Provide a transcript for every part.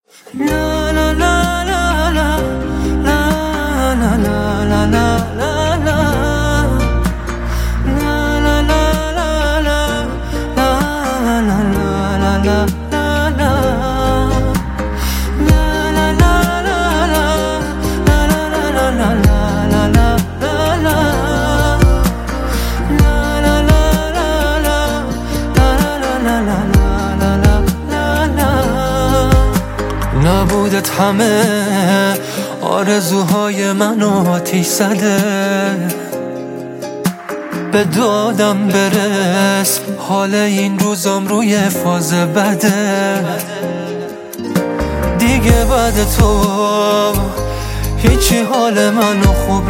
La la la la la la la la la la la la la la la la la نبودت همه آرزوهای منو آتیش زده، به دادم برس حال این روزام روی فاز بده. دیگه بعد تو هیچی حال منو خوب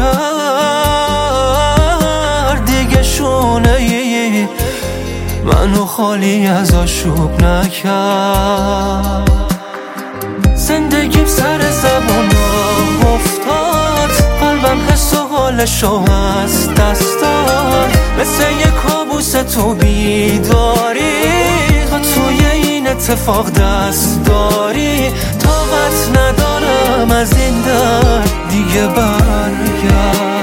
نکرد، دیگه شونه ای منو خالی از آشوب نکرد. زندگیم سر زبونم افتاد، قلبم حس و حالشو از دست داد، مثل یه کابوس تو بیداری، تو توی این اتفاق دست داری. طاقت ندارم از این درد دیگه برگرد.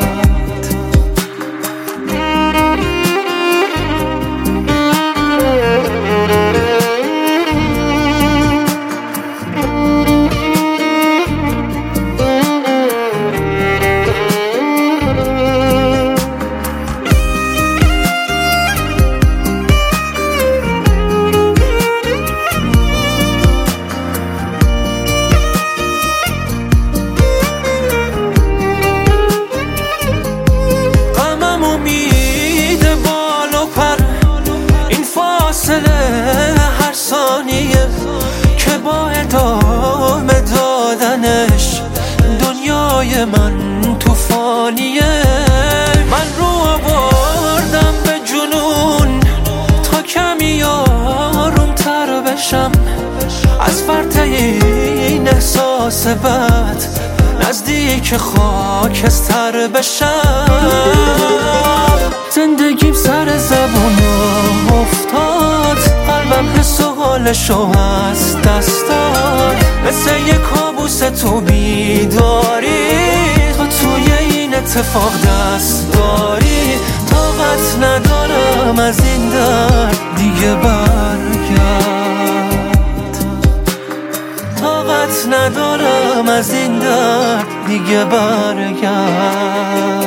هر ثانیه که با ادامه دادنش دنیای من توفانیه. من رو آوردم به جنون تا کمی آرومتر بشم، از فرط این احساس بد نزدیک خاکستر بشم. زندگیم سر زبونم افتاد، قلبم حس و حالشو از دست داد، مثل یه کابوس تو بیداری، تو توی این اتفاق دست داری. طاقت ندارم از این درد دیگه برگرد. طاقت ندارم از این درد دیگه برگرد.